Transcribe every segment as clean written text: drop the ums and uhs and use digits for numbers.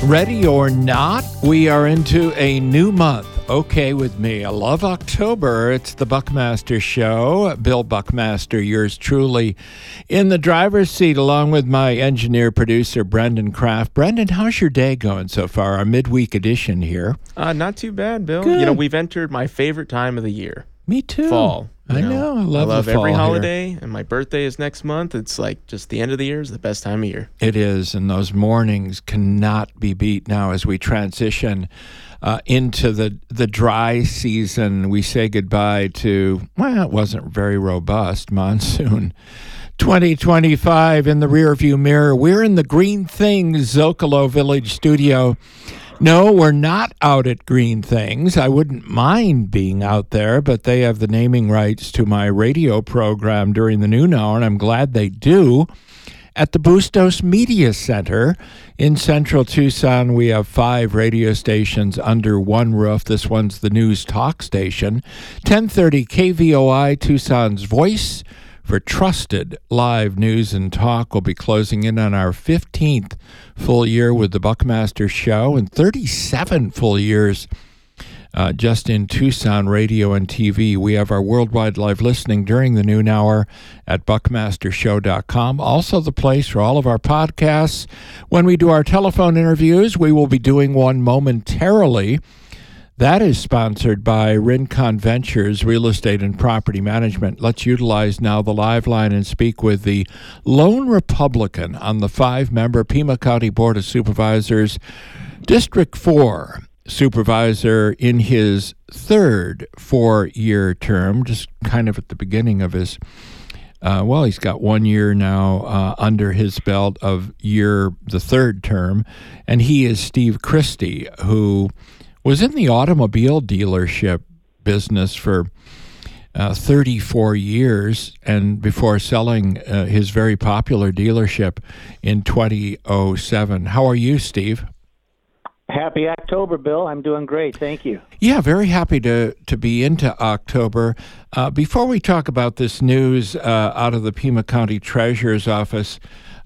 Ready or not, we are into a new month. Okay with me. I love October. It's the Buckmaster Show. Bill Buckmaster, yours truly, in the driver's seat, along with my engineer, producer, Brendan Kraft. Brendan, how's your day going so far? Our midweek edition here. Not too bad, Bill. Good. We've entered my favorite time of the year. Me too. Fall. I know. I love the fall every here. holiday, and my birthday is next month. It's like just the end of the year is the best time of year. It is, and those mornings cannot be beat now as we transition into the dry season. We say goodbye to, well, it wasn't very robust, monsoon 2025 in the rearview mirror. We're in the Green Things Zocalo Village studio. No, we're not out at Green Things. I wouldn't mind being out there, but they have the naming rights to my radio program during the noon hour, and I'm glad they do. At the Bustos Media Center in central Tucson, we have 5 radio stations under one roof. This one's the News Talk station. 1030 KVOI, Tucson's voice for trusted live news and talk. We'll be closing in on our 15th full year with the Buckmaster Show and 37 full years just in Tucson radio and TV. We have our worldwide live listening during the noon hour at buckmastershow.com. Also the place for all of our podcasts. When we do our telephone interviews, we will be doing one momentarily. That is sponsored by Rincon Ventures Real Estate and Property Management. Let's utilize now the live line and speak with the lone Republican on the 5-member Pima County Board of Supervisors, District 4 supervisor in his 3rd 4-year term, just kind of at the beginning of his, he's got 1 year now under his belt of the 3rd term, and he is Steve Christie, who was in the automobile dealership business for 34 years, and before selling his very popular dealership in 2007. How are you, Steve? Happy October, Bill. I'm doing great. Thank you. Yeah, very happy to be into October. Before we talk about this news out of the Pima County Treasurer's Office,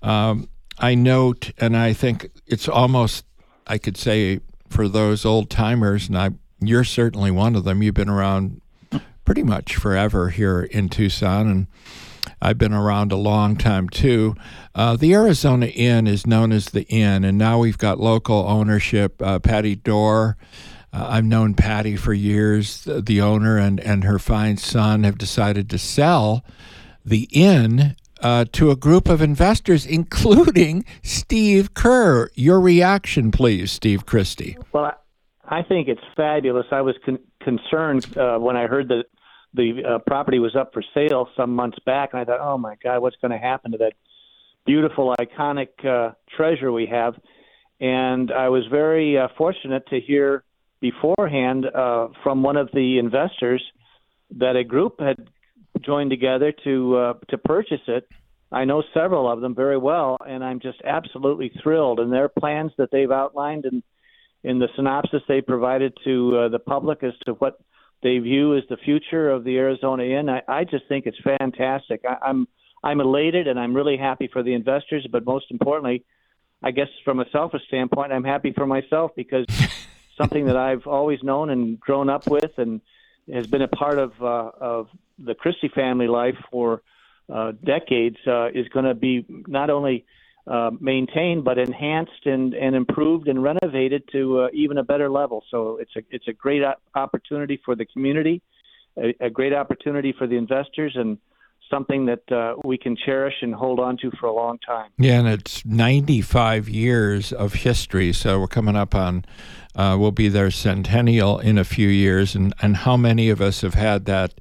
I note, and I think it's almost, I could say, for those old timers, and you're certainly one of them. You've been around pretty much forever here in Tucson, and I've been around a long time too. The Arizona Inn is known as the Inn, and now we've got local ownership. Patty Dorr, I've known Patty for years. The owner and her fine son have decided to sell the Inn to a group of investors, including Steve Kerr. Your reaction, please, Steve Christie. Well, I think it's fabulous. I was concerned when I heard that the property was up for sale some months back, and I thought, oh, my God, what's going to happen to that beautiful, iconic treasure we have? And I was very fortunate to hear beforehand from one of the investors that a group had joined together to purchase it. I know several of them very well, and I'm just absolutely thrilled. And their plans that they've outlined in the synopsis they provided to the public as to what they view as the future of the Arizona Inn, I just think it's fantastic. I'm elated, and I'm really happy for the investors. But most importantly, I guess from a selfish standpoint, I'm happy for myself because something that I've always known and grown up with and has been a part of the Christie family life for decades is going to be not only maintained but enhanced and improved and renovated to even a better level. So it's a great opportunity for the community, a great opportunity for the investors, and something that we can cherish and hold on to for a long time. Yeah, and it's 95 years of history, so we're coming up on, we'll be their centennial in a few years, and how many of us have had that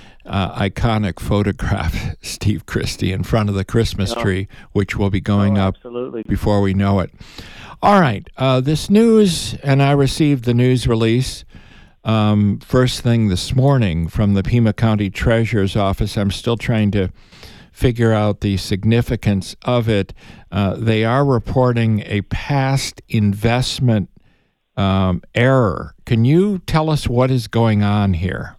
iconic photograph, Steve Christie, in front of the Christmas tree, which will be going up before we know it. All right, this news, and I received the news release first thing this morning from the Pima County Treasurer's Office. I'm still trying to figure out the significance of it. They are reporting a past investment error. Can you tell us what is going on here?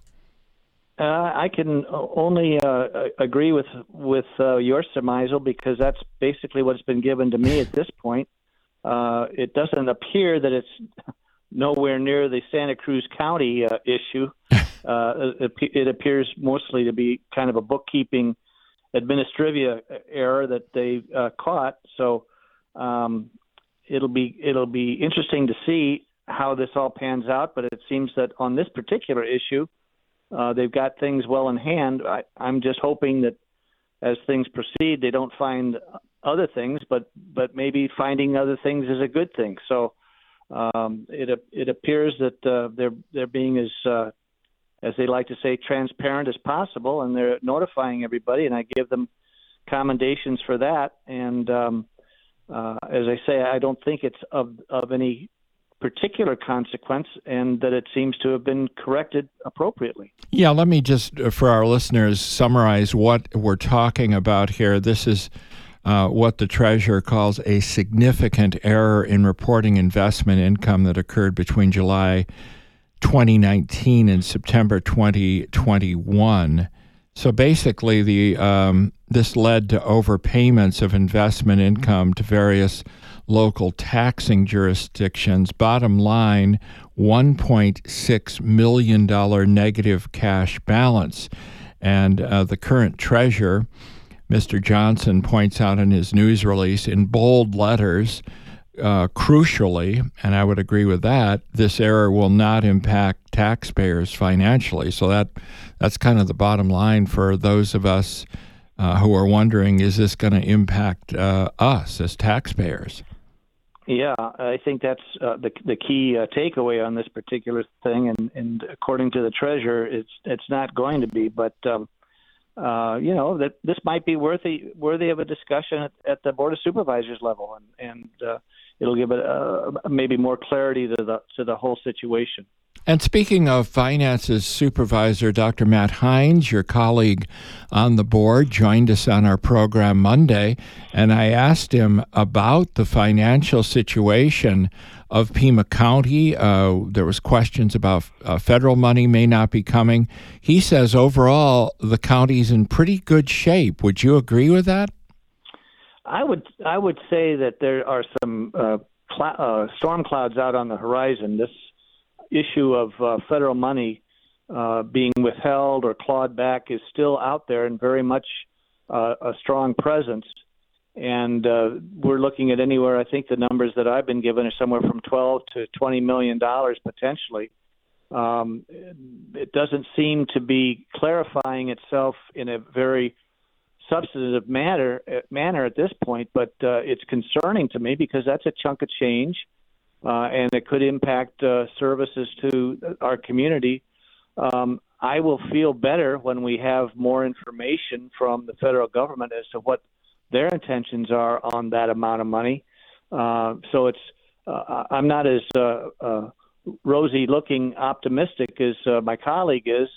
I can only agree with your surmisal because that's basically what's been given to me at this point. it doesn't appear that it's nowhere near the Santa Cruz County issue. It appears mostly to be kind of a bookkeeping administrivia error that they caught. So it'll be interesting to see how this all pans out. But it seems that on this particular issue, they've got things well in hand. I'm just hoping that as things proceed, they don't find other things, but maybe finding other things is a good thing. So it appears that they're being as they like to say, transparent as possible, and they're notifying everybody, and I give them commendations for that. And as I say, I don't think it's of any particular consequence, and that it seems to have been corrected appropriately. Yeah, let me just, for our listeners, summarize what we're talking about here. This is what the treasurer calls a significant error in reporting investment income that occurred between July 2019 and September 2021. So basically, this led to overpayments of investment income to various local taxing jurisdictions. Bottom line, $1.6 million negative cash balance. And the current treasurer, Mr. Johnson, points out in his news release in bold letters, crucially, and I would agree with that, this error will not impact taxpayers financially. So that's kind of the bottom line for those of us who are wondering, is this going to impact us as taxpayers? Yeah, I think that's the key takeaway on this particular thing, and according to the treasurer, it's not going to be. But that this might be worthy of a discussion at the Board of Supervisors level, and it'll give it maybe more clarity to the whole situation. And speaking of finances, Supervisor Dr. Matt Hines, your colleague on the board, joined us on our program Monday, and I asked him about the financial situation of Pima County. There was questions about federal money may not be coming. He says overall the county's in pretty good shape. Would you agree with that? I would say that there are some storm clouds out on the horizon. This issue of federal money being withheld or clawed back is still out there and very much a strong presence. And we're looking at anywhere, I think the numbers that I've been given are somewhere from $12 to $20 million potentially. It doesn't seem to be clarifying itself in a very substantive manner at this point, but it's concerning to me because that's a chunk of change. And it could impact services to our community. I will feel better when we have more information from the federal government as to what their intentions are on that amount of money. So it's I'm not as rosy-looking optimistic as my colleague is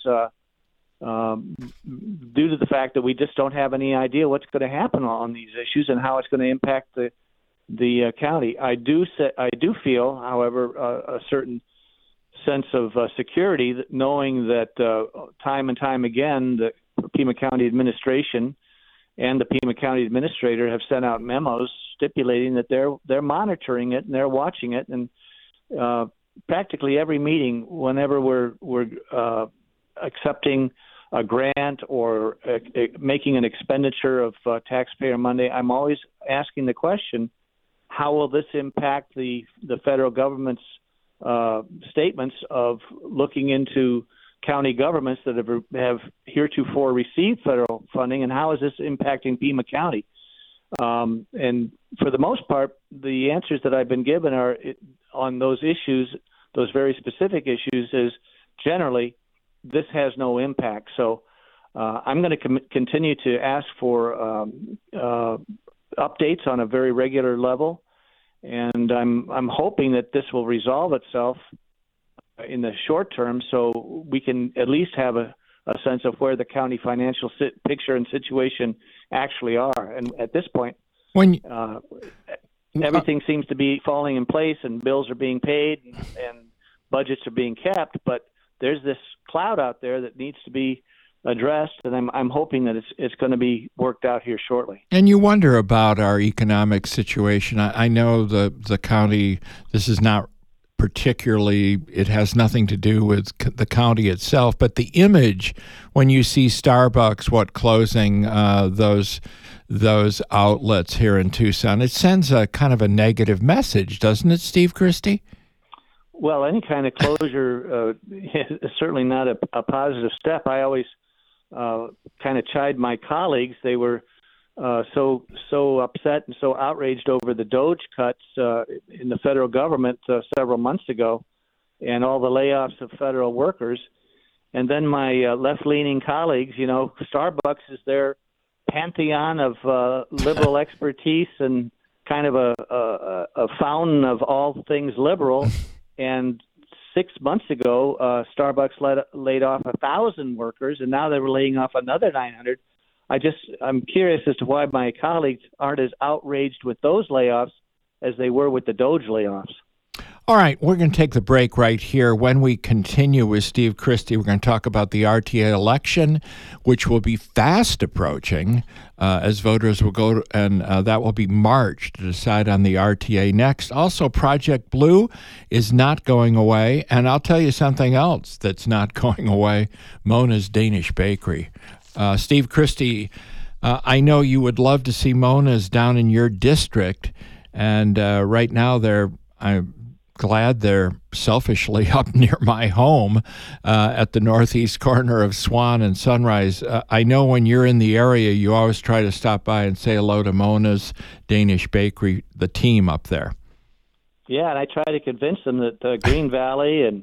due to the fact that we just don't have any idea what's going to happen on these issues and how it's going to impact the county. I do feel, however, a certain sense of security, knowing that time and time again, the Pima County administration and the Pima County administrator have sent out memos stipulating that they're monitoring it and they're watching it. And practically every meeting, whenever we're accepting a grant or making an expenditure of taxpayer money, I'm always asking the question, how will this impact the federal government's statements of looking into county governments that have heretofore received federal funding, and how is this impacting Pima County? And for the most part, the answers that I've been given are on those issues, those very specific issues, is generally this has no impact. So I'm going to continue to ask for updates on a very regular level, and I'm hoping that this will resolve itself in the short term, so we can at least have a sense of where the county financial picture and situation actually are. And at this point, everything seems to be falling in place, and bills are being paid, and budgets are being kept. But there's this cloud out there that needs to be addressed, and I'm hoping that it's going to be worked out here shortly. And you wonder about our economic situation. I know the county, this is not particularly, it has nothing to do with the county itself, but the image when you see Starbucks, closing those outlets here in Tucson, it sends a kind of a negative message, doesn't it, Steve Christie? Well, any kind of closure is certainly not a positive step. I always kind of chide my colleagues. They were so upset and so outraged over the DOGE cuts in the federal government several months ago, and all the layoffs of federal workers. And then my left-leaning colleagues, Starbucks is their pantheon of liberal expertise and kind of a fountain of all things liberal. And 6 months ago, Starbucks laid off 1,000 workers, and now they're laying off another 900. I'm curious as to why my colleagues aren't as outraged with those layoffs as they were with the DOGE layoffs. All right, we're going to take the break right here. When we continue with Steve Christie, we're going to talk about the RTA election, which will be fast approaching as voters will go, and that will be March to decide on the RTA next. Also, Project Blue is not going away, and I'll tell you something else that's not going away, Mona's Danish Bakery. Steve Christie, I know you would love to see Mona's down in your district, and right now I'm glad they're selfishly up near my home at the northeast corner of Swan and Sunrise. I know when you're in the area, you always try to stop by and say hello to Mona's Danish Bakery, the team up there. Yeah, and I try to convince them that Green Valley and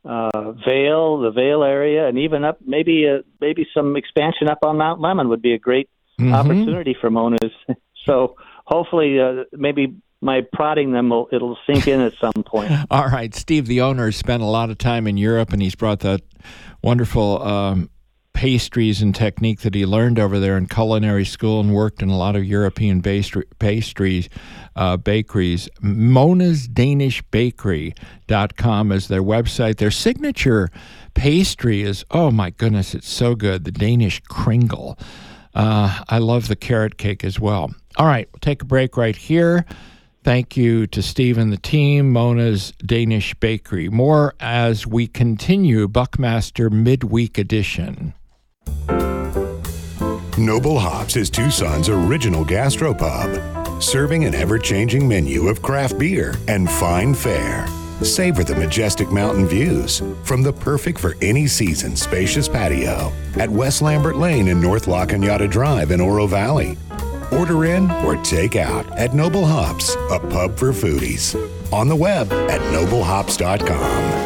the Vail area, and even up maybe some expansion up on Mount Lemmon would be a great opportunity for Mona's. So hopefully maybe my prodding them, it'll sink in at some point. All right. Steve, the owner, spent a lot of time in Europe, and he's brought that wonderful pastries and technique that he learned over there in culinary school and worked in a lot of European pastries, bakeries. monasdanishbakery.com is their website. Their signature pastry is, oh my goodness, it's so good, the Danish kringle. I love the carrot cake as well. All right, we'll take a break right here. Thank you to Steve and the team, Mona's Danish Bakery. More as we continue Buckmaster Midweek Edition. Noble Hops is Tucson's original gastropub, serving an ever-changing menu of craft beer and fine fare. Savor the majestic mountain views from the perfect for any season spacious patio at West Lambert Lane and North La Cañada Drive in Oro Valley. Order in or take out at Noble Hops, a pub for foodies. On the web at noblehops.com.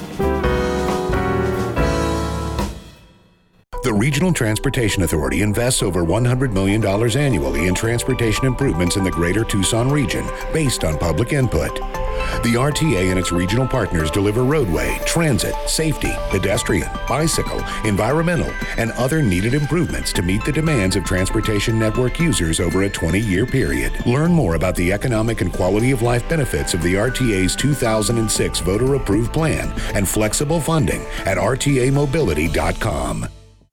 The Regional Transportation Authority invests over $100 million annually in transportation improvements in the greater Tucson region based on public input. The RTA and its regional partners deliver roadway, transit, safety, pedestrian, bicycle, environmental, and other needed improvements to meet the demands of transportation network users over a 20-year period. Learn more about the economic and quality of life benefits of the RTA's 2006 voter-approved plan and flexible funding at rtamobility.com.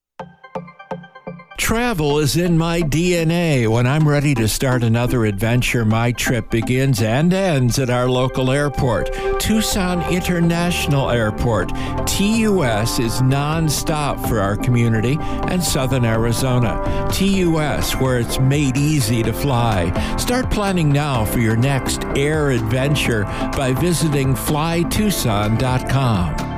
Travel is in my DNA. When I'm ready to start another adventure, my trip begins and ends at our local airport, Tucson International Airport. TUS is nonstop for our community and Southern Arizona. TUS, where it's made easy to fly. Start planning now for your next air adventure by visiting flytucson.com.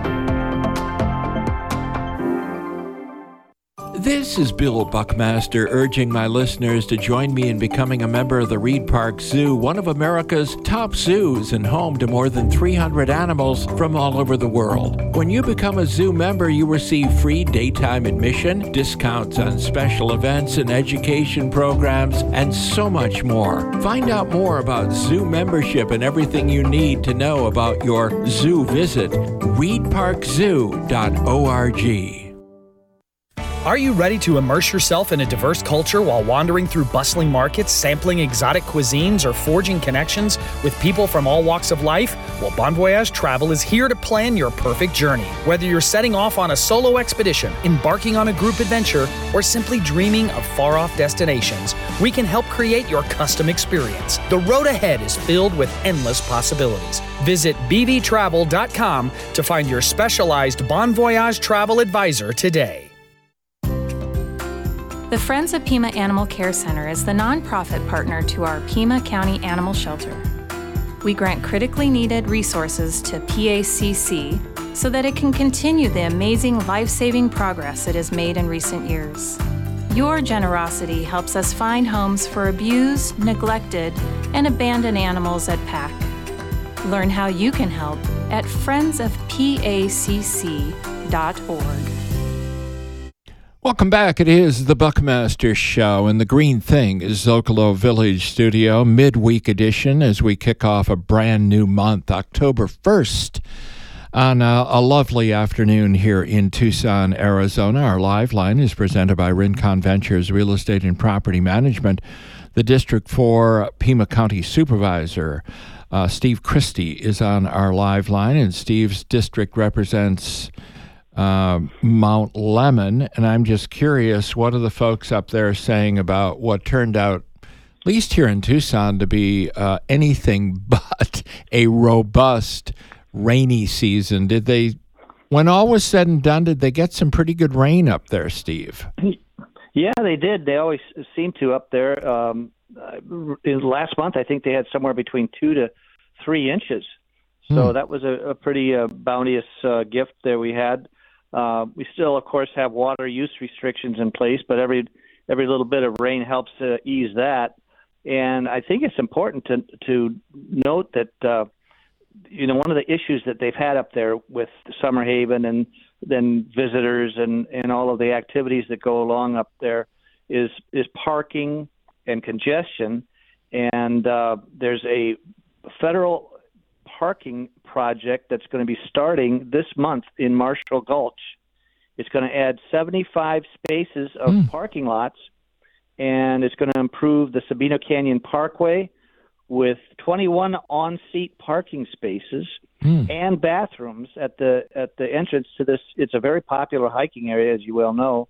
This is Bill Buckmaster urging my listeners to join me in becoming a member of the Reed Park Zoo, one of America's top zoos and home to more than 300 animals from all over the world. When you become a zoo member, you receive free daytime admission, discounts on special events and education programs, and so much more. Find out more about zoo membership and everything you need to know about your zoo visit. reedparkzoo.org. Are you ready to immerse yourself in a diverse culture while wandering through bustling markets, sampling exotic cuisines, or forging connections with people from all walks of life? Well, Bon Voyage Travel is here to plan your perfect journey. Whether you're setting off on a solo expedition, embarking on a group adventure, or simply dreaming of far-off destinations, we can help create your custom experience. The road ahead is filled with endless possibilities. Visit bvtravel.com to find your specialized Bon Voyage travel advisor today. The Friends of Pima Animal Care Center is the nonprofit partner to our Pima County Animal Shelter. We grant critically needed resources to PACC so that it can continue the amazing life-saving progress it has made in recent years. Your generosity helps us find homes for abused, neglected, and abandoned animals at PAC. Learn how you can help at friendsofpacc.org. Welcome back. It is the Buckmaster Show in the Green Thing is Zocalo Village Studio, midweek edition as we kick off a brand new month, October 1st, on a lovely afternoon here in Tucson, Arizona. Our live line is presented by Rincon Ventures Real Estate and Property Management. The District 4 Pima County Supervisor, Steve Christie, is on our live line, and Steve's district represents Mount Lemmon, and I'm just curious, what are the folks up there saying about what turned out, at least here in Tucson, to be anything but a robust rainy season? Did they, when all was said and done, did they get some pretty good rain up there, Steve? Yeah, they did. They always seem to up there. In last month, I think they had somewhere between 2 to 3 inches. So that was a pretty bounteous gift there we had. We still, of course, have water use restrictions in place, but every little bit of rain helps ease that. And I think it's important to note that one of the issues that they've had up there with Summer Haven and then visitors and all of the activities that go along up there is parking and congestion. And there's a federal parking project that's going to be starting this month in Marshall Gulch. It's going to add 75 spaces of parking lots, and it's going to improve the Sabino Canyon Parkway with 21 on-seat parking spaces and bathrooms at the entrance to this. It's a very popular hiking area, as you well know.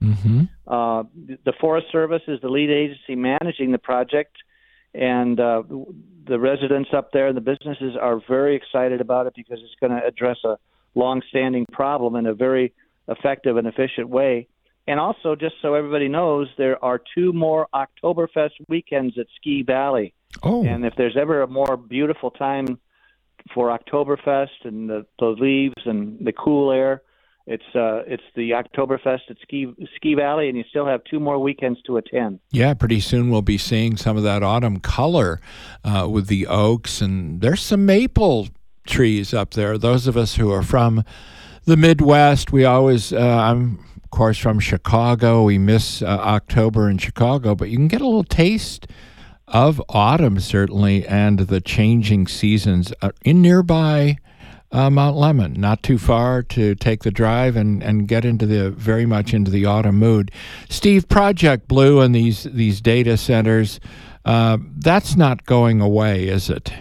The Forest Service is the lead agency managing the project, and the residents up there and the businesses are very excited about it because it's going to address a long-standing problem in a very effective and efficient way. And also, just so everybody knows, there are 2 more Oktoberfest weekends at Ski Valley. Oh. And if there's ever a more beautiful time for Oktoberfest and the leaves and the cool air, it's the Oktoberfest at Ski Valley, and you still have 2 more weekends to attend. Yeah, pretty soon we'll be seeing some of that autumn color with the oaks, and there's some maple trees up there. Those of us who are from the Midwest, we always, I'm, of course, from Chicago. We miss October in Chicago, but you can get a little taste of autumn, certainly, and the changing seasons in nearby Mount Lemmon, not too far to take the drive and get into very much into the autumn mood. Steve, Project Blue and these data centers, that's not going away, is it?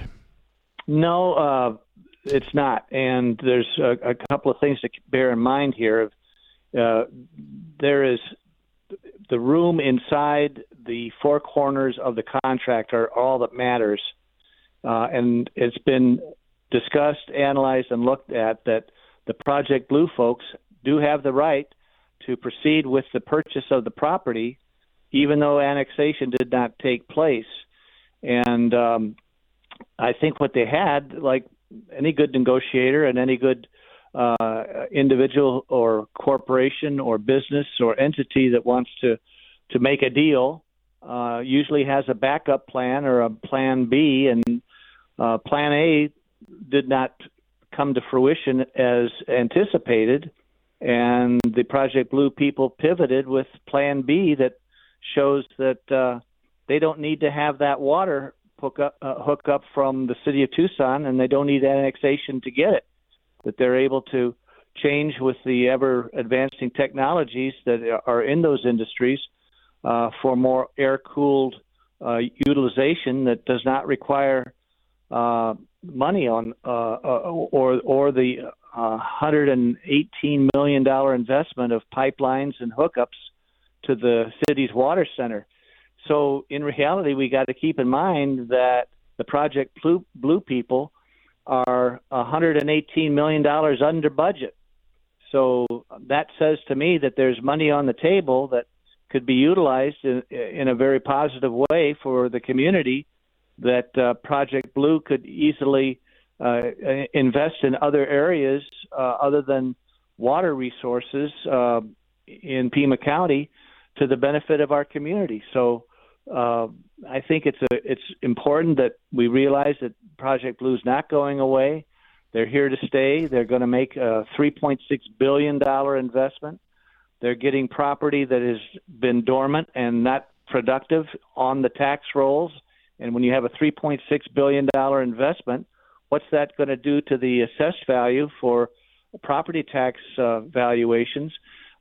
No, it's not. And there's a couple of things to bear in mind here. There is the room inside the 4 corners of the contract are all that matters. And it's been discussed, analyzed, and looked at that the Project Blue folks do have the right to proceed with the purchase of the property, even though annexation did not take place. And I think what they had, like any good negotiator and any good individual or corporation or business or entity that wants to make a deal, usually has a backup plan or a plan B, and plan A did not come to fruition as anticipated, and the Project Blue people pivoted with plan B that shows that they don't need to have that water hook up from the city of Tucson, and they don't need annexation to get it, that they're able to change with the ever advancing technologies that are in those industries for more air-cooled utilization that does not require money on or the $118 million investment of pipelines and hookups to the city's water center. So in reality, we got to keep in mind that the Project Blue people are $118 million under budget. So that says to me that there's money on the table that could be utilized in a very positive way for the community, that Project Blue could easily invest in other areas other than water resources in Pima County to the benefit of our community. So I think it's important that we realize that Project Blue is not going away. They're here to stay. They're going to make a $3.6 billion investment. They're getting property that has been dormant and not productive on the tax rolls. And when you have a $3.6 billion investment, what's that going to do to the assessed value for property tax valuations?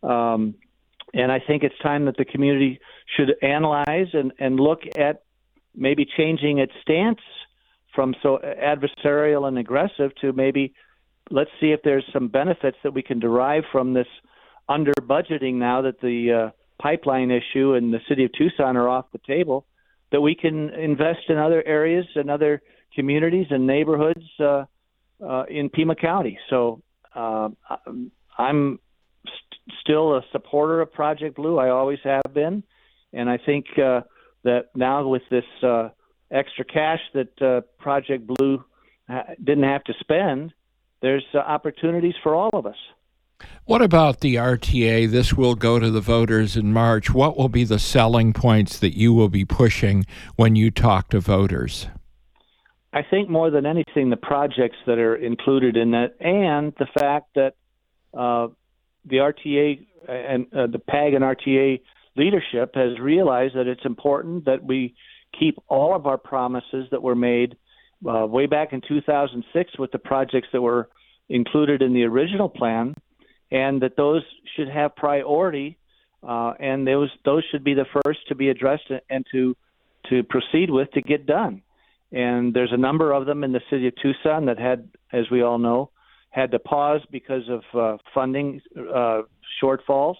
And I think it's time that the community should analyze and look at maybe changing its stance from so adversarial and aggressive to maybe let's see if there's some benefits that we can derive from this under budgeting now that the pipeline issue and the city of Tucson are off the table, that we can invest in other areas and other communities and neighborhoods in Pima County. So I'm still a supporter of Project Blue. I always have been. And I think that now with this extra cash that Project Blue didn't have to spend, there's opportunities for all of us. What about the RTA? This will go to the voters in March. What will be the selling points that you will be pushing when you talk to voters? I think more than anything, the projects that are included in that, and the fact that the RTA and the PAG and RTA leadership has realized that it's important that we keep all of our promises that were made way back in 2006 with the projects that were included in the original plan, and that those should have priority, and those should be the first to be addressed and to proceed with to get done. And there's a number of them in the city of Tucson that had, as we all know, had to pause because of funding shortfalls.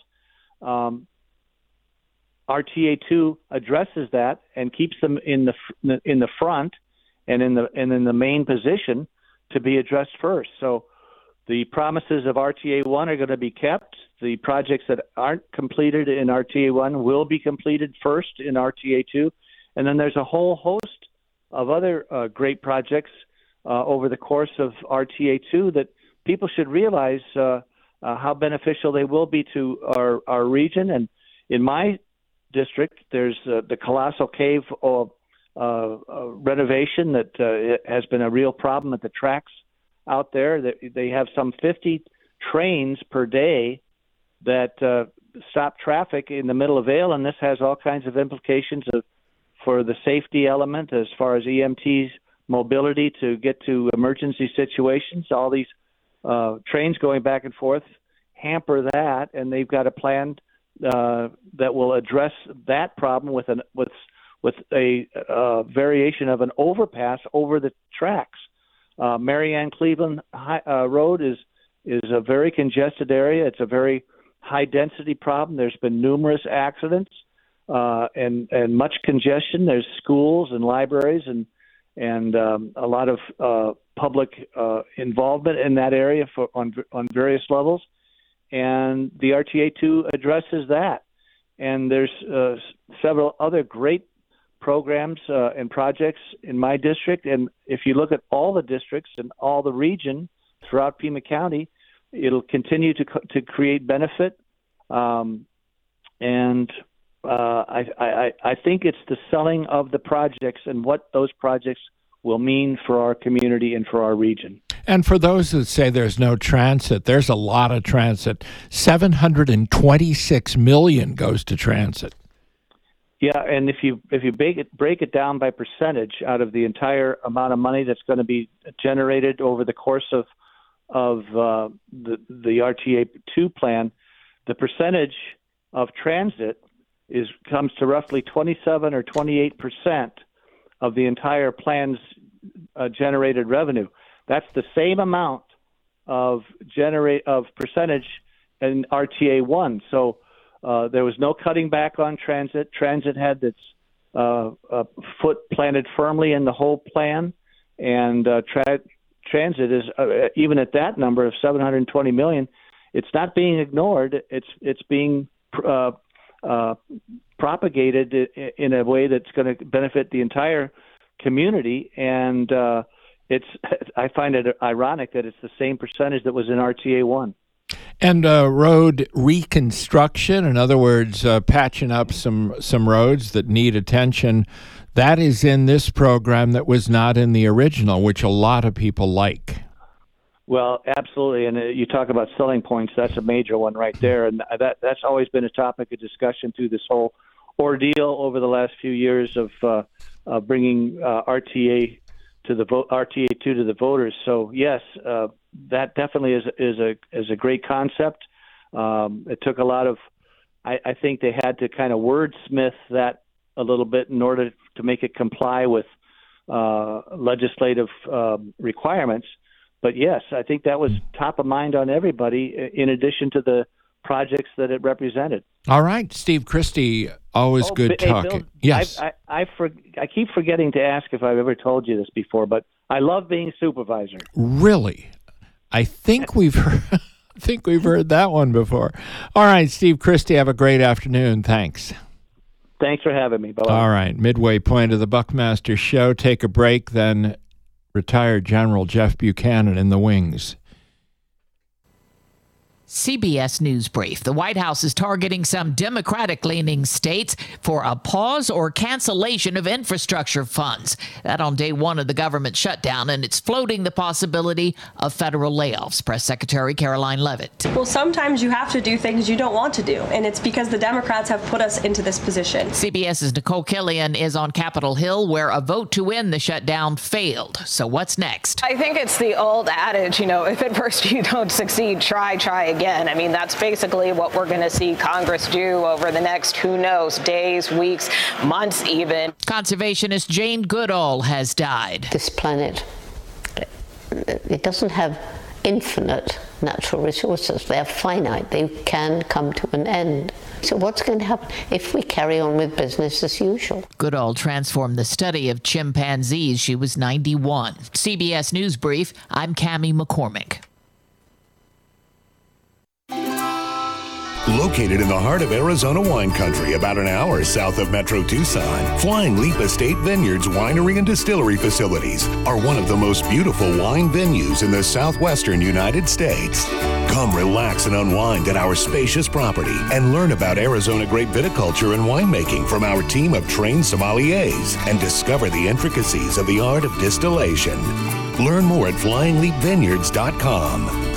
RTA2 addresses that and keeps them in the front and in the main position to be addressed first. So the promises of RTA1 are going to be kept. The projects that aren't completed in RTA1 will be completed first in RTA2. And then there's a whole host of other great projects over the course of RTA2 that people should realize how beneficial they will be to our region. And in my district, there's the Colossal Cave renovation that has been a real problem at the tracks out there. They have some 50 trains per day that stop traffic in the middle of Vail, and this has all kinds of implications for the safety element as far as EMTs mobility to get to emergency situations. All these trains going back and forth hamper that, and they've got a plan that will address that problem with a variation of an overpass over the tracks. Marianne Cleveland Road is a very congested area. It's a very high density problem. There's been numerous accidents and much congestion. There's schools and libraries and a lot of public involvement in that area on various levels. And the RTA2 addresses that. And there's several other great programs and projects in my district. And if you look at all the districts and all the region throughout Pima County, it'll continue to create benefit. And I think it's the selling of the projects and what those projects will mean for our community and for our region. And for those that say there's no transit, there's a lot of transit. $726 million goes to transit. Yeah, and if you break it down by percentage out of the entire amount of money that's going to be generated over the course of of the RTA2 plan, the percentage of transit comes to roughly 27 or 28% of the entire plan's generated revenue. That's the same amount of percentage in RTA1. So there was no cutting back on transit. Transit had its foot planted firmly in the whole plan, and transit is even at that number of $720 million. It's not being ignored. It's being propagated in a way that's going to benefit the entire community, and I find it ironic that it's the same percentage that was in RTA1. And road reconstruction, in other words, patching up some roads that need attention, that is in this program that was not in the original, which a lot of people like. Well, absolutely, and you talk about selling points. That's a major one right there, and that's always been a topic of discussion through this whole ordeal over the last few years of bringing RTA2 to the voters. So yes, that definitely is a great concept. It took a lot of, I think they had to kind of wordsmith that a little bit in order to make it comply with legislative requirements. But yes, I think that was top of mind on everybody, in addition to the projects that it represented. All right, Steve Christie, always good talking. Bill, yes. I keep forgetting to ask if I've ever told you this before, but I love being supervisor. Really? I think we've heard that one before. All right, Steve Christie, have a great afternoon. Thanks. Thanks for having me. Bye-bye. All right, midway point of the Buckmaster Show. Take a break, then retired General Jeff Buchanan in the wings. CBS News Brief. The White House is targeting some Democratic-leaning states for a pause or cancellation of infrastructure funds. That on day one of the government shutdown, and it's floating the possibility of federal layoffs. Press Secretary Caroline Leavitt. Well, sometimes you have to do things you don't want to do, and it's because the Democrats have put us into this position. CBS's Nicole Killian is on Capitol Hill, where a vote to end the shutdown failed. So what's next? I think it's the old adage, if at first you don't succeed, try again. I mean, that's basically what we're going to see Congress do over the next, who knows, days, weeks, months even. Conservationist Jane Goodall has died. This planet, it doesn't have infinite natural resources. They're finite. They can come to an end. So what's going to happen if we carry on with business as usual? Goodall transformed the study of chimpanzees. She was 91. CBS News Brief, I'm Cammie McCormick. Located in the heart of Arizona wine country, about an hour south of Metro Tucson, Flying Leap Estate Vineyards Winery and Distillery facilities are one of the most beautiful wine venues in the southwestern United States. Come relax and unwind at our spacious property and learn about Arizona grape viticulture and winemaking from our team of trained sommeliers and discover the intricacies of the art of distillation. Learn more at flyingleapvineyards.com.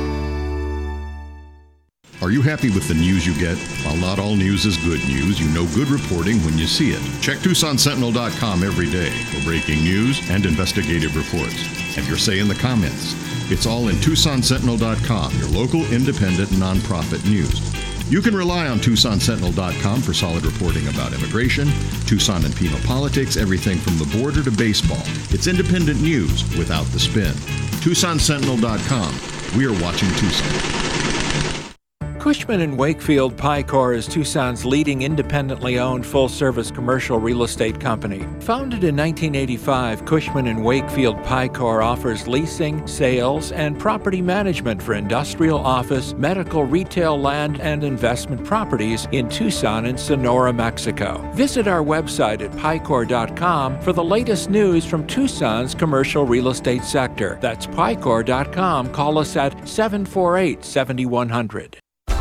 Are you happy with the news you get? While not all news is good news, you know good reporting when you see it. Check TucsonSentinel.com every day for breaking news and investigative reports. Have your say in the comments. It's all in TucsonSentinel.com, your local independent nonprofit news. You can rely on TucsonSentinel.com for solid reporting about immigration, Tucson and Pima politics, everything from the border to baseball. It's independent news without the spin. TucsonSentinel.com. We are watching Tucson. Cushman & Wakefield Picor is Tucson's leading independently owned full-service commercial real estate company. Founded in 1985, Cushman & Wakefield Picor offers leasing, sales, and property management for industrial, office, medical, retail, land, and investment properties in Tucson and Sonora, Mexico. Visit our website at picor.com for the latest news from Tucson's commercial real estate sector. That's picor.com. Call us at 748-7100.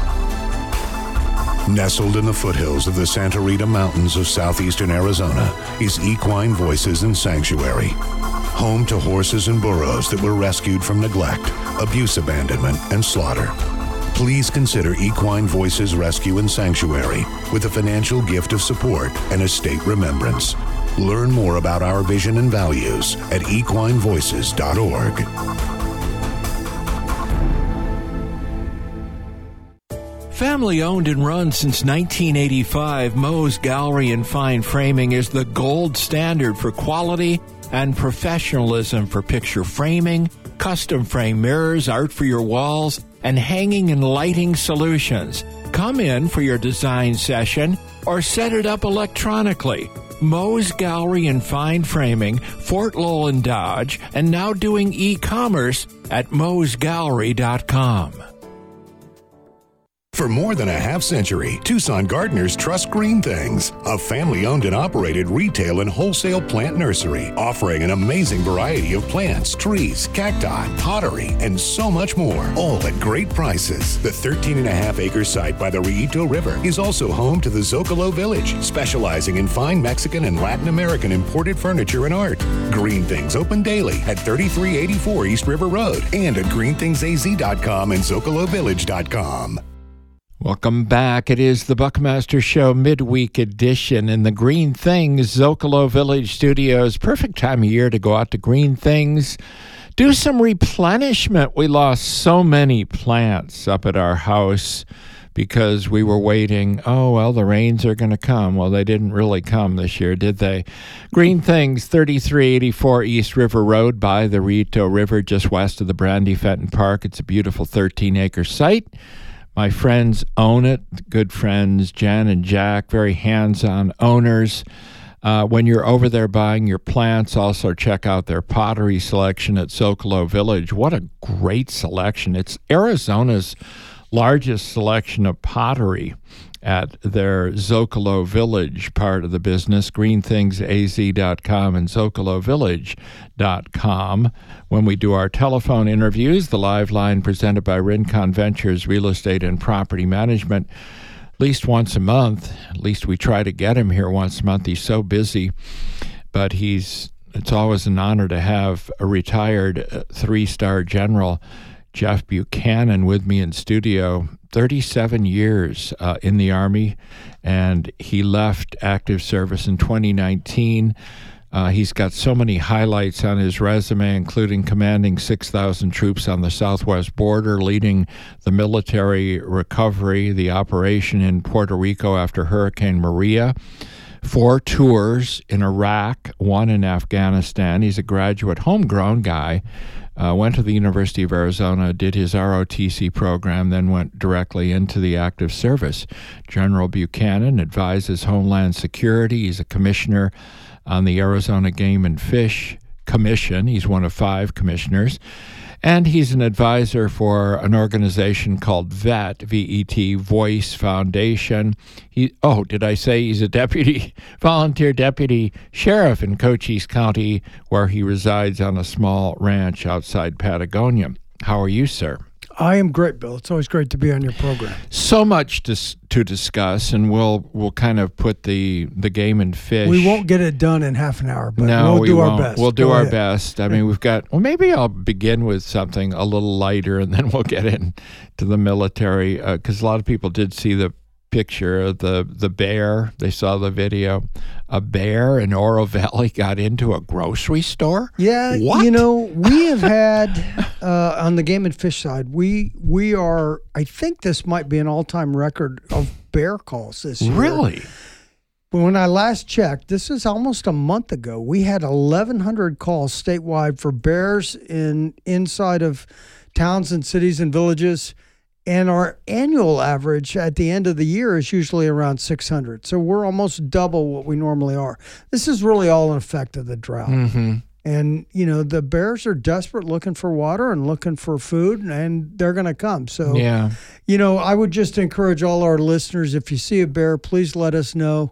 Nestled in the foothills of the Santa Rita Mountains of southeastern Arizona is Equine Voices and Sanctuary. Home to horses and burros that were rescued from neglect, abuse, abandonment, and slaughter. Please consider Equine Voices Rescue and Sanctuary with a financial gift of support and estate remembrance. Learn more about our vision and values at equinevoices.org. Family owned and run since 1985, Moe's Gallery and Fine Framing is the gold standard for quality and professionalism for picture framing, custom frame mirrors, art for your walls, and hanging and lighting solutions. Come in for your design session or set it up electronically. Moe's Gallery and Fine Framing, Fort Lowell and Dodge, and now doing e-commerce at moesgallery.com. For more than a half century, Tucson gardeners trust Green Things, a family-owned and operated retail and wholesale plant nursery, offering an amazing variety of plants, trees, cacti, pottery, and so much more, all at great prices. The 13.5-acre site by the Rillito River is also home to the Zocalo Village, specializing in fine Mexican and Latin American imported furniture and art. Green Things open daily at 3384 East River Road and at greenthingsaz.com and zocalovillage.com. Welcome back. It is the Buckmaster Show midweek edition in the Green Things Zocalo Village Studios. Perfect time of year to go out to Green Things, do some replenishment. We lost so many plants up at our house because we were waiting. Oh, well, the rains are going to come. Well, they didn't really come this year, did they? Green Things, 3384 East River Road by the Rillito River, just west of the Brandy Fenton Park. It's a beautiful 13-acre site. My friends own it, good friends, Jen and Jack, very hands-on owners. When you're over there buying your plants, also check out their pottery selection at Zocalo Village. What a great selection. It's Arizona's largest selection of pottery at their Zocalo Village part of the business, greenthingsaz.com and zocalovillage.com. When we do our telephone interviews, the live line presented by Rincon Ventures Real Estate and Property Management, at least once a month. At least we try to get him here once a month. He's so busy, but it's always an honor to have a retired 3-star general, Jeff Buchanan, with me in studio. 37 years in the Army, and he left active service in 2019. He's got so many highlights on his resume, including commanding 6,000 troops on the southwest border, leading the military recovery, the operation in Puerto Rico after Hurricane Maria, 4 tours in Iraq, 1 in Afghanistan. He's a graduate, homegrown guy. Went to the University of Arizona, did his ROTC program, then went directly into the active service. General Buchanan advises Homeland Security. He's a commissioner on the Arizona Game and Fish Commission. He's one of 5 commissioners. And he's an advisor for an organization called VET, V-E-T, Voice Foundation. Did I say he's a volunteer deputy sheriff in Cochise County, where he resides on a small ranch outside Patagonia. How are you, sir? I am great, Bill. It's always great to be on your program. So much to discuss, and we'll kind of put the game and fish. We won't get it done in half an hour, but no, we'll do our best. We'll do our best. I mean, we've got, maybe I'll begin with something a little lighter, and then we'll get into the military, because a lot of people did see the picture of the bear. They saw the video. A bear in Oro Valley got into a grocery store? Yeah. What? We have had, on the game and fish side, we are, I think this might be an all-time record of bear calls this year. Really? When I last checked, this is almost a month ago, we had 1,100 calls statewide for bears inside of towns and cities and villages. And our annual average at the end of the year is usually around 600. So we're almost double what we normally are. This is really all an effect of the drought. Mm-hmm. And, the bears are desperate, looking for water and looking for food, and they're going to come. So, yeah. I would just encourage all our listeners, if you see a bear, please let us know.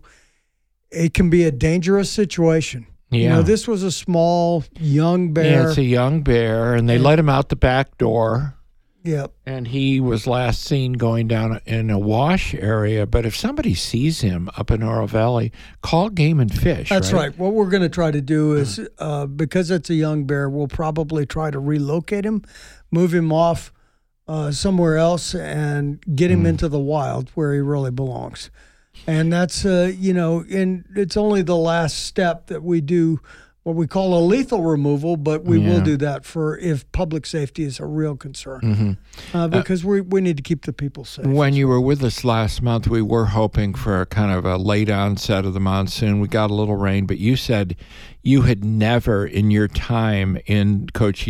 It can be a dangerous situation. Yeah. This was a small, young bear. Yeah, it's a young bear, and they let him out the back door. Yep. And he was last seen going down in a wash area. But if somebody sees him up in Oro Valley, call Game and Fish. That's right. What we're going to try to do is, because it's a young bear, we'll probably try to relocate him, move him off somewhere else, and get him into the wild where he really belongs. And that's, and it's only the last step that we do what we call a lethal removal, but we will do that for if public safety is a real concern, because we need to keep the people safe. When you were with us last month, we were hoping for a kind of a late onset of the monsoon. We got a little rain, but you said you had never in your time in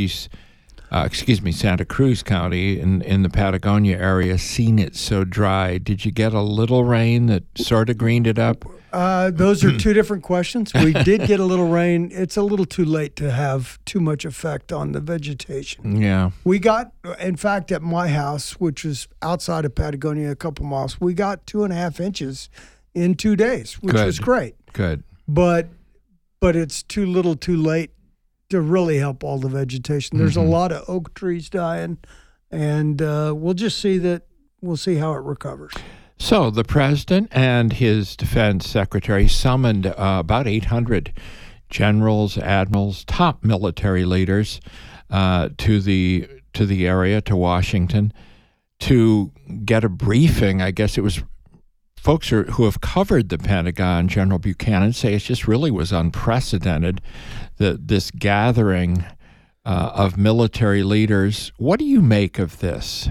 Santa Cruz County in the Patagonia area seen it so dry. Did you get a little rain that sort of greened it up? Those are two different questions. We did get a little rain. It's a little too late to have too much effect on the vegetation. Yeah. We got, in fact, at my house, which is outside of Patagonia a couple miles, we got 2.5 inches in 2 days, which was great. Good. But it's too little too late to really help all the vegetation. There's a lot of oak trees dying, and we'll see how it recovers. So the president and his defense secretary summoned about 800 generals, admirals, top military leaders to the area, to Washington, to get a briefing. I guess it was folks who have covered the Pentagon, General Buchanan, say it just really was unprecedented, this gathering of military leaders. What do you make of this?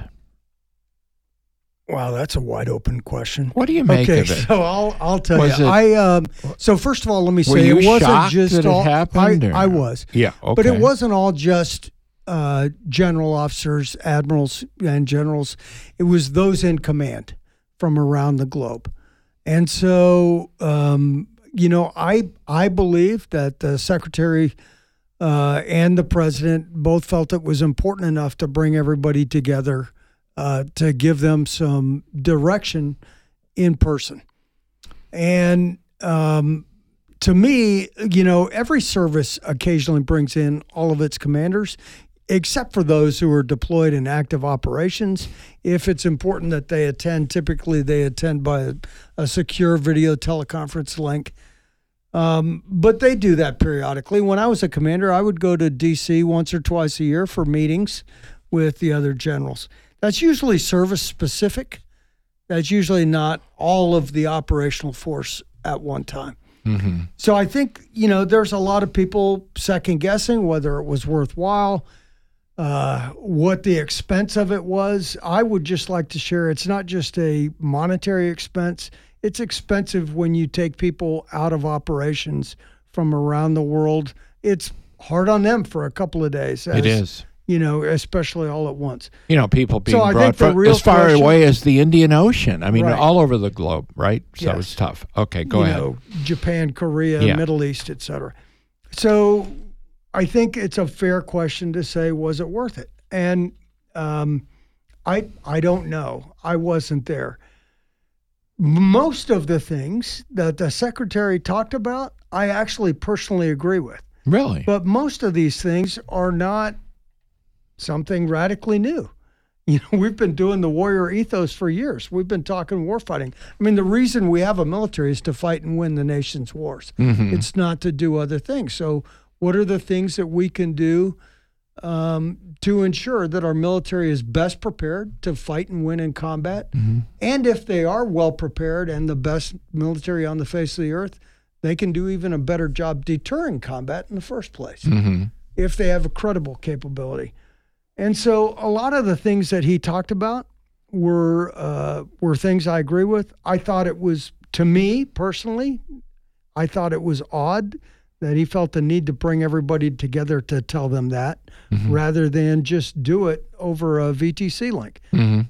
Wow, that's a wide open question. What do you make of it? So I'll tell you. So first of all, let me say it wasn't just that all. It happened, I was. Yeah, okay. But it wasn't all just general officers, admirals, and generals. It was those in command from around the globe, and so I believe that the secretary and the president both felt it was important enough to bring everybody together. To give them some direction in person. And to me, every service occasionally brings in all of its commanders, except for those who are deployed in active operations. If it's important that they attend, typically they attend by a secure video teleconference link. But they do that periodically. When I was a commander, I would go to D.C. once or twice a year for meetings with the other generals. That's usually service specific. That's usually not all of the operational force at one time. Mm-hmm. So I think, there's a lot of people second guessing whether it was worthwhile, what the expense of it was. I would just like to share it's not just a monetary expense. It's expensive when you take people out of operations from around the world. It's hard on them for a couple of days. It is. Especially all at once. People being brought from as far away as the Indian Ocean. I mean, right. All over the globe, right? So yes. It's tough. Okay, go ahead. Japan, Korea, Middle East, et cetera. So I think it's a fair question to say, was it worth it? And I don't know. I wasn't there. Most of the things that the secretary talked about, I actually personally agree with. Really? But most of these things are not something radically new. We've been doing the warrior ethos for years. We've been talking warfighting. I mean, the reason we have a military is to fight and win the nation's wars. Mm-hmm. It's not to do other things. So what are the things that we can do to ensure that our military is best prepared to fight and win in combat? Mm-hmm. And if they are well prepared and the best military on the face of the earth, they can do even a better job deterring combat in the first place, mm-hmm. if they have a credible capability. And so a lot of the things that he talked about were things I agree with. I thought it was, to me personally, I thought it was odd that he felt the need to bring everybody together to tell them that, mm-hmm. rather than just do it over a VTC link. Mm-hmm.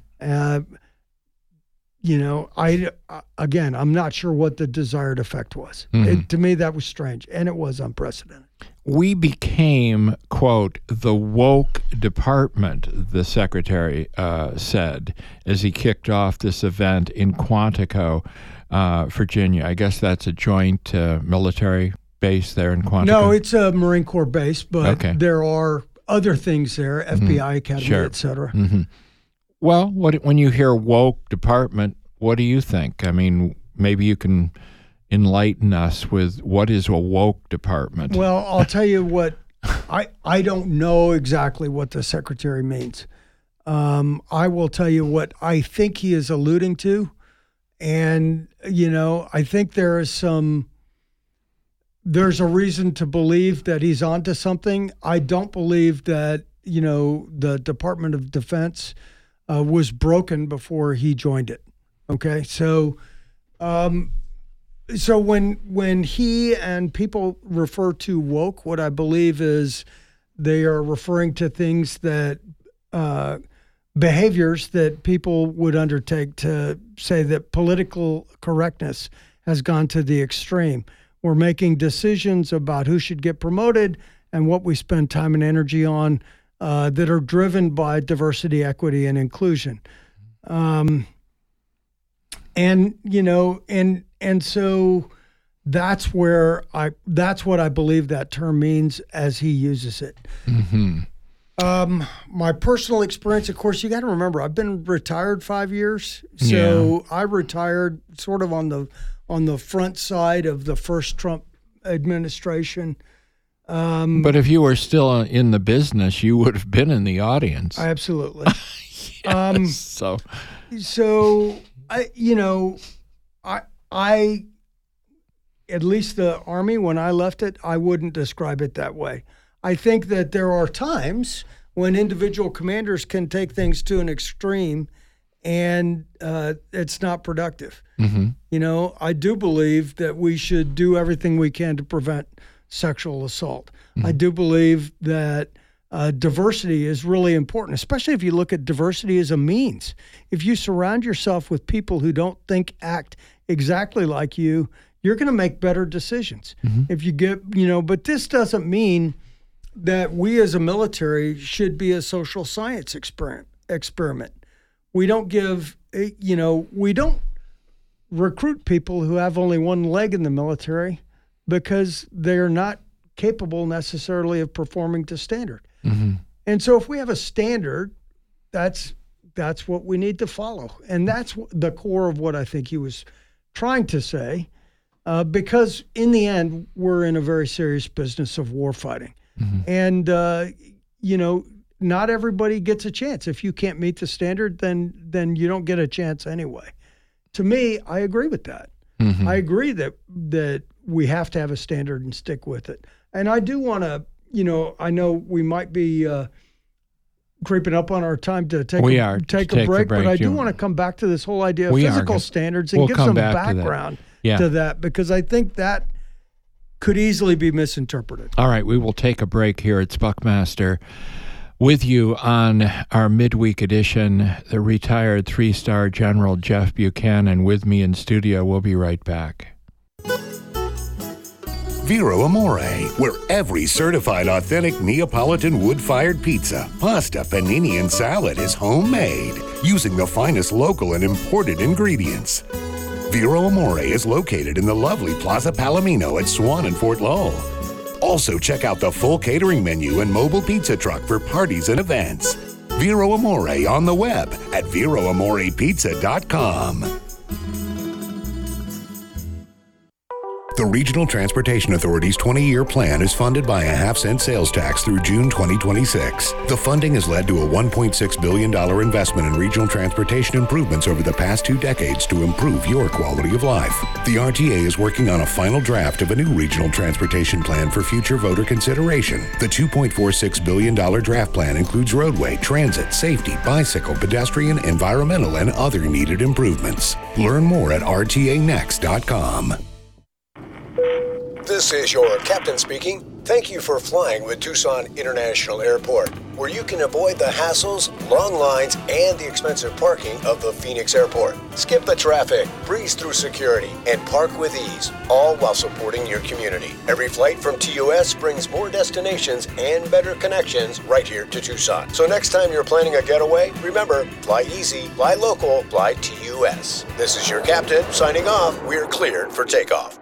I'm not sure what the desired effect was. Mm-hmm. To me, that was strange, and it was unprecedented. We became, quote, the woke department, the secretary said, as he kicked off this event in Quantico, Virginia. I guess that's a joint military base there in Quantico. No, it's a Marine Corps base, but there are other things there, FBI Academy, et cetera. Mm-hmm. Well, when you hear woke department, what do you think? I mean, maybe you can enlighten us with what is a woke department. Well, I'll tell you what, I don't know exactly what the secretary means. I will tell you what I think he is alluding to. And, I think there is some there's a reason to believe that he's onto something. I don't believe that, the Department of Defense was broken before he joined it. Okay. So when he and people refer to woke, what I believe is they are referring to things that, behaviors that people would undertake to say that political correctness has gone to the extreme. We're making decisions about who should get promoted and what we spend time and energy on that are driven by diversity, equity, and inclusion. And so that's what I believe that term means as he uses it. Mm-hmm. My personal experience, of course, you got to remember, I've been retired 5 years. So I retired sort of on the front side of the first Trump administration. But if you were still in the business, you would have been in the audience. Absolutely. So I at least the Army, when I left it, I wouldn't describe it that way. I think that there are times when individual commanders can take things to an extreme and it's not productive. Mm-hmm. I do believe that we should do everything we can to prevent sexual assault. Mm-hmm. I do believe that diversity is really important, especially if you look at diversity as a means. If you surround yourself with people who don't think, act exactly like you, you're going to make better decisions. Mm-hmm. If you get, but this doesn't mean that we as a military should be a social science experiment. We don't we don't recruit people who have only one leg in the military because they're not capable necessarily of performing to standard. Mm-hmm. And so if we have a standard, that's what we need to follow. And that's the core of what I think he was trying to say, because in the end, we're in a very serious business of war fighting. Mm-hmm. And, not everybody gets a chance. If you can't meet the standard, then you don't get a chance anyway. To me, I agree with that. Mm-hmm. I agree that we have to have a standard and stick with it. And I do want to, I know we might be creeping up on our time to take a break, but I do want to come back to this whole idea of physical standards and give some background to that, because I think that could easily be misinterpreted. All right, we will take a break here. It's Buckmaster with you on our midweek edition. The retired 3-star General Jeff Buchanan with me in studio. We'll be right back. Vero Amore, where every certified authentic Neapolitan wood-fired pizza, pasta, panini, and salad is homemade using the finest local and imported ingredients. Vero Amore is located in the lovely Plaza Palomino at Swan and Fort Lowell. Also, check out the full catering menu and mobile pizza truck for parties and events. Vero Amore on the web at VeroAmorePizza.com. The Regional Transportation Authority's 20-year plan is funded by a half-cent sales tax through June 2026. The funding has led to a $1.6 billion investment in regional transportation improvements over the past 2 decades to improve your quality of life. The RTA is working on a final draft of a new regional transportation plan for future voter consideration. The $2.46 billion draft plan includes roadway, transit, safety, bicycle, pedestrian, environmental, and other needed improvements. Learn more at rtanext.com. This is your captain speaking. Thank you for flying with Tucson International Airport, where you can avoid the hassles, long lines, and the expensive parking of the Phoenix Airport. Skip the traffic, breeze through security, and park with ease, all while supporting your community. Every flight from TUS brings more destinations and better connections right here to Tucson. So next time you're planning a getaway, remember, fly easy, fly local, fly TUS. This is your captain signing off. We're cleared for takeoff.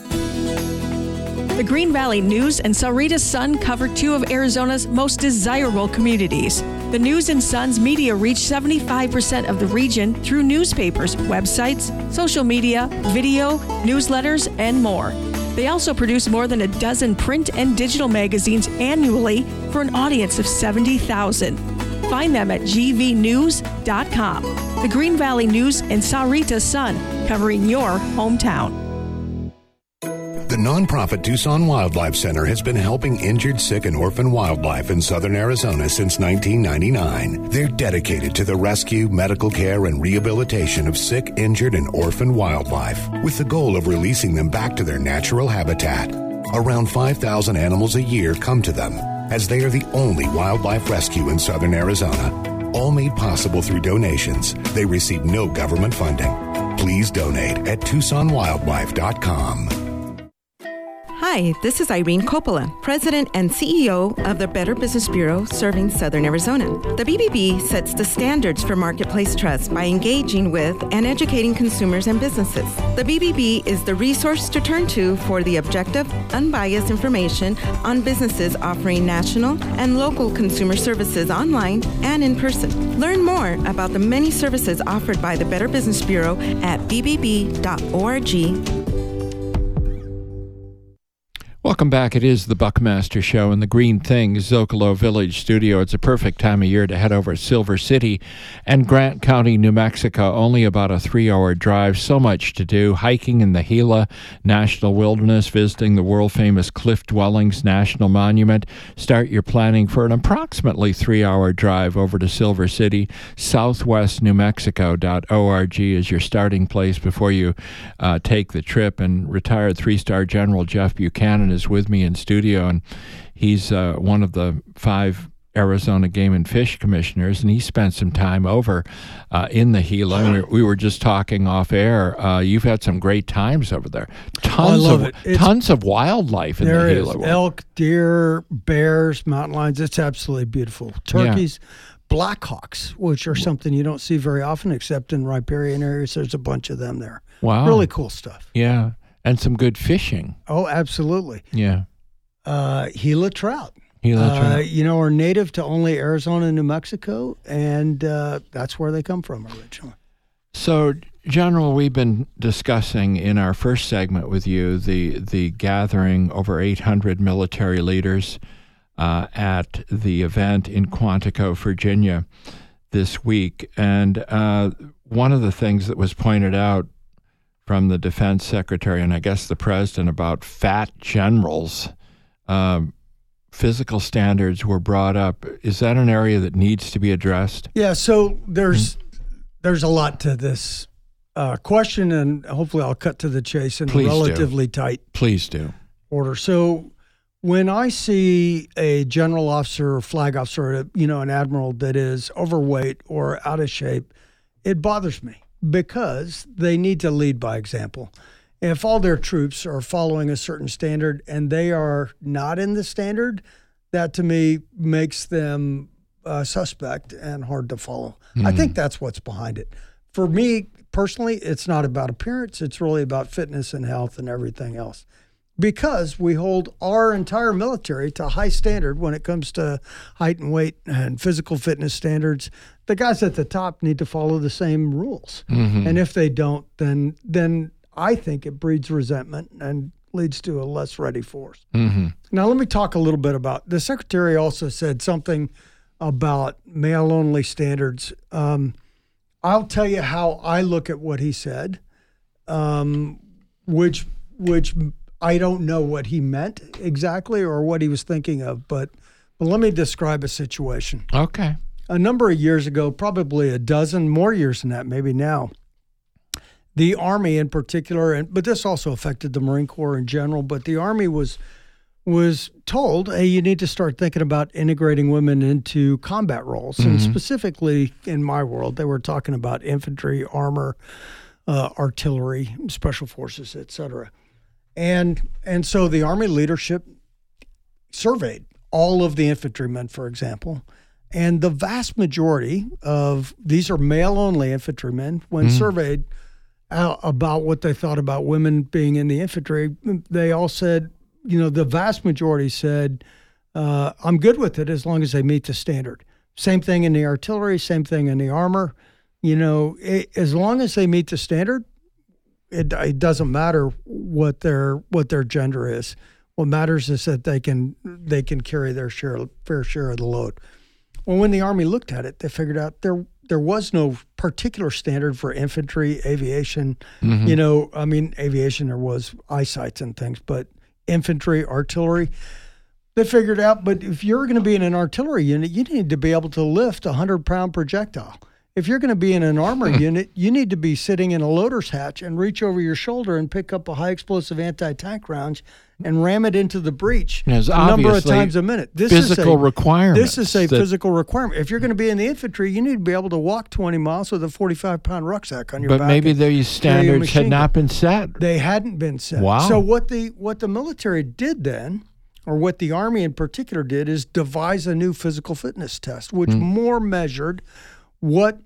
The Green Valley News and Sahuarita Sun cover 2 of Arizona's most desirable communities. The News and Sun's media reach 75% of the region through newspapers, websites, social media, video, newsletters, and more. They also produce more than a dozen print and digital magazines annually for an audience of 70,000. Find them at gvnews.com. The Green Valley News and Sahuarita Sun, covering your hometown. The The nonprofit Tucson Wildlife Center has been helping injured, sick, and orphan wildlife in southern Arizona since 1999. They're dedicated to the rescue, medical care, and rehabilitation of sick, injured, and orphan wildlife, with the goal of releasing them back to their natural habitat. Around 5,000 animals a year come to them, as they are the only wildlife rescue in southern Arizona. All made possible through donations. They receive no government funding. Please donate at TucsonWildlife.com. Hi, this is Irene Coppola, President and CEO of the Better Business Bureau serving Southern Arizona. The BBB sets the standards for marketplace trust by engaging with and educating consumers and businesses. The BBB is the resource to turn to for the objective, unbiased information on businesses offering national and local consumer services online and in person. Learn more about the many services offered by the Better Business Bureau at bbb.org. Welcome back. It is the Buckmaster Show in the Green Things Zocalo Village studio. It's a perfect time of year to head over to Silver City and Grant County, New Mexico. Only about a 3-hour drive. So much to do. Hiking in the Gila National Wilderness, visiting the world-famous Cliff Dwellings National Monument. Start your planning for an approximately 3-hour drive over to Silver City. southwestnewmexico.org is your starting place before you take the trip. And retired 3-star General Jeff Buchanan is with me in studio, and he's one of the 5 Arizona Game and Fish commissioners, and he spent some time over in the Gila. We were just talking off air. You've had some great times over there. Tons of wildlife in the Gila. There is elk, deer, bears, mountain lions. It's absolutely beautiful. Turkeys. Yeah. Blackhawks, which are something you don't see very often except in riparian areas. There's a bunch of them there. Wow. Really cool stuff. Yeah. And some good fishing. Oh, absolutely. Yeah. Gila trout. Are native to only Arizona and New Mexico, and that's where they come from originally. So, General, we've been discussing in our first segment with you the gathering over 800 military leaders at the event in Quantico, Virginia this week. And one of the things that was pointed out from the defense secretary and I guess the president about fat generals, physical standards were brought up. Is that an area that needs to be addressed? Yeah, so there's a lot to this question, and hopefully I'll cut to the chase in relatively tight order. So when I see a general officer or flag officer, an admiral that is overweight or out of shape, it bothers me, because they need to lead by example. If all their troops are following a certain standard and they are not in the standard, that to me makes them suspect and hard to follow. I think that's what's behind it. For me personally, it's not about appearance. It's really about fitness and health and everything else. Because we hold our entire military to a high standard when it comes to height and weight and physical fitness standards. The guys at the top need to follow the same rules. Mm-hmm. And if they don't, then I think it breeds resentment and leads to a less ready force. Mm-hmm. Now, let me talk a little bit about, the secretary also said something about male-only standards. I'll tell you how I look at what he said, which I don't know what he meant exactly or what he was thinking of, but let me describe a situation. Okay. A number of years ago, probably a dozen more years than that, maybe now, the Army in particular, but this also affected the Marine Corps in general, but the Army was told, hey, you need to start thinking about integrating women into combat roles. Mm-hmm. And specifically in my world, they were talking about infantry, armor, artillery, special forces, et cetera. And so the Army leadership surveyed all of the infantrymen, for example, and the vast majority of these are male-only infantrymen. When surveyed about what they thought about women being in the infantry, they all said, the vast majority said, I'm good with it as long as they meet the standard. Same thing in the artillery, same thing in the armor. As long as they meet the standard, it doesn't matter what their gender is. What matters is that they can carry their fair share of the load. Well, when the Army looked at it, they figured out there there was no particular standard for infantry, aviation. Mm-hmm. Aviation, there was eyesights and things, but infantry, artillery, they figured out, but if you're going to be in an artillery unit, you need to be able to lift a 100-pound projectile. If you're going to be in an armor unit, you need to be sitting in a loader's hatch and reach over your shoulder and pick up a high-explosive anti-tank round and ram it into the breach a number of times a minute. This is a physical requirement. This is a physical requirement. If you're going to be in the infantry, you need to be able to walk 20 miles with a 45-pound rucksack on your back. But maybe these standards had not been set. They hadn't been set. Wow. So what the military did then, or what the Army in particular did, is devise a new physical fitness test, which more measured what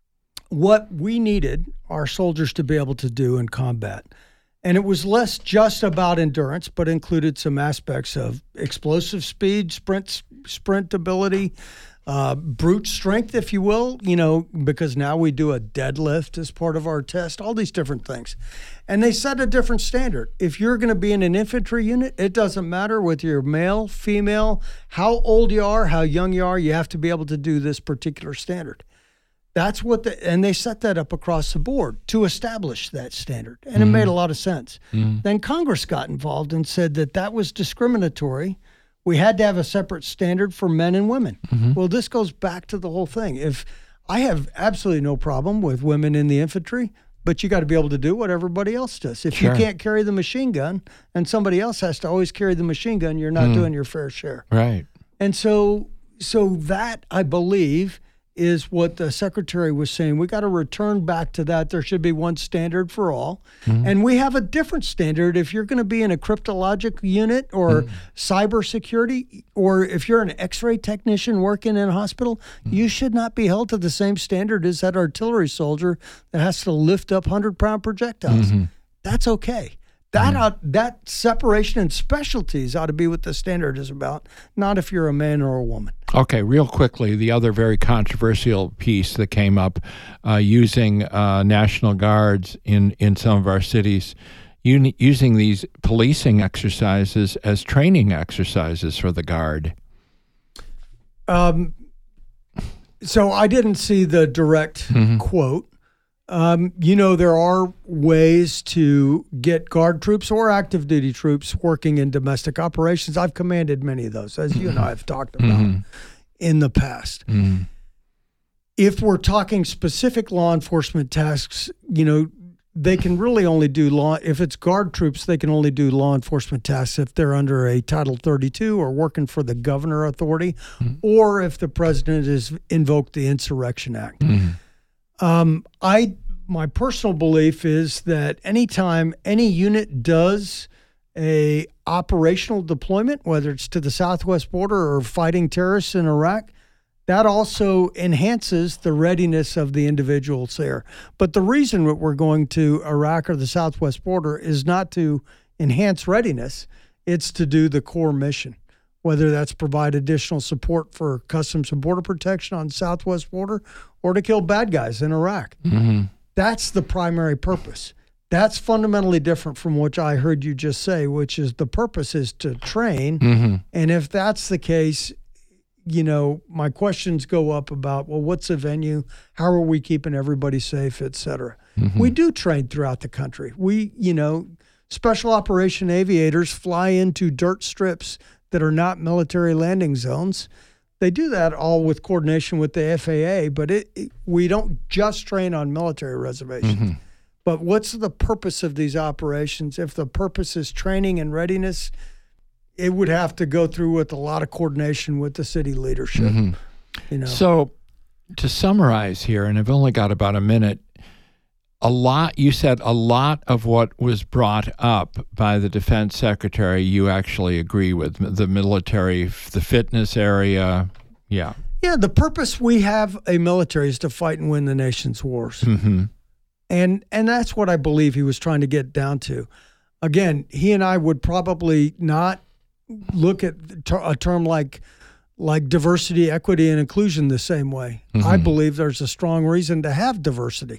we needed our soldiers to be able to do in combat. And it was less just about endurance, but included some aspects of explosive speed, sprint ability, brute strength, if you will, because now we do a deadlift as part of our test, all these different things. And they set a different standard. If you're going to be in an infantry unit, it doesn't matter whether you're male, female, how old you are, how young you are, you have to be able to do this particular standard. That's and they set that up across the board to establish that standard. And it made a lot of sense. Then Congress got involved and said that was discriminatory. We had to have a separate standard for men and women. Well, this goes back to the whole thing. If I have absolutely no problem with women in the infantry, but you got to be able to do what everybody else does. If you can't carry the machine gun and somebody else has to always carry the machine gun, you're not doing your fair share. Right. And so that, I believe, is what the secretary was saying. We got to return back to that. There should be one standard for all. And we have a different standard if you're going to be in a cryptologic unit or cybersecurity, or if you're an x-ray technician working in a hospital, you should not be held to the same standard as that artillery soldier that has to lift up 100-pound projectiles. That's okay. That separation and specialties ought to be what the standard is about, not if you're a man or a woman. Okay, real quickly, the other very controversial piece that came up using National Guards in some of our cities, using these policing exercises as training exercises for the Guard. So I didn't see the direct quote. There are ways to get Guard troops or active duty troops working in domestic operations. I've commanded many of those, as you and I have talked about in the past. If we're talking specific law enforcement tasks, they can really only do if it's Guard troops, they can only do law enforcement tasks if they're under a Title 32 or working for the governor authority, or if the president has invoked the Insurrection Act. My personal belief is that anytime any unit does a operational deployment, whether it's to the southwest border or fighting terrorists in Iraq, that also enhances the readiness of the individuals there. But the reason that we're going to Iraq or the southwest border is not to enhance readiness, it's to do the core mission, whether that's provide additional support for Customs and Border Protection on the southwest border or to kill bad guys in Iraq. That's the primary purpose. That's fundamentally different from what I heard you just say, which is the purpose is to train. And if that's the case, my questions go up about, well, what's the venue? How are we keeping everybody safe, et cetera? We do train throughout the country. We, special operation aviators fly into dirt strips that are not military landing zones. They do that all with coordination with the FAA, but we don't just train on military reservations. But what's the purpose of these operations? If the purpose is training and readiness, it would have to go through with a lot of coordination with the city leadership. So to summarize here, and I've only got about a minute, you said a lot of what was brought up by the defense secretary you actually agree with, the military, the fitness area. Yeah, the purpose we have a military is to fight and win the nation's wars. And that's what I believe he was trying to get down to. Again, he and I would probably not look at a term like diversity, equity, and inclusion the same way. I believe there's a strong reason to have diversity.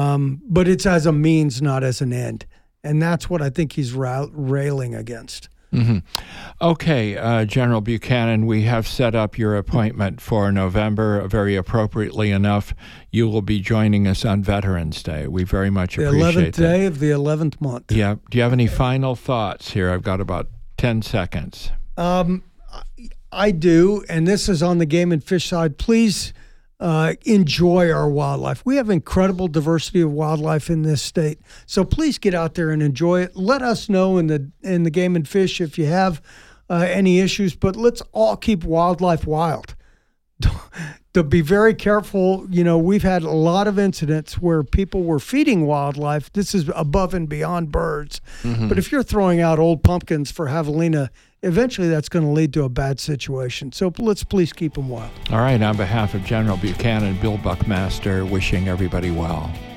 But it's as a means, not as an end. And that's what I think he's railing against. Mm-hmm. Okay, General Buchanan, we have set up your appointment for November. Very appropriately enough, you will be joining us on Veterans Day. We very much appreciate that. The 11th day of the 11th month. Yeah. Do you have any final thoughts here? I've got about 10 seconds. I do, and this is on the game and fish side. Please enjoy our wildlife. We have incredible diversity of wildlife in this state, so please get out there and enjoy it. Let us know in the game and fish if you have any issues, but let's all keep wildlife wild. To be very careful, we've had a lot of incidents where people were feeding wildlife. This is above and beyond birds. Mm-hmm. But if you're throwing out old pumpkins for javelina, eventually that's going to lead to a bad situation. So let's please keep them wild. All right. On behalf of General Buchanan, Bill Buckmaster, wishing everybody well.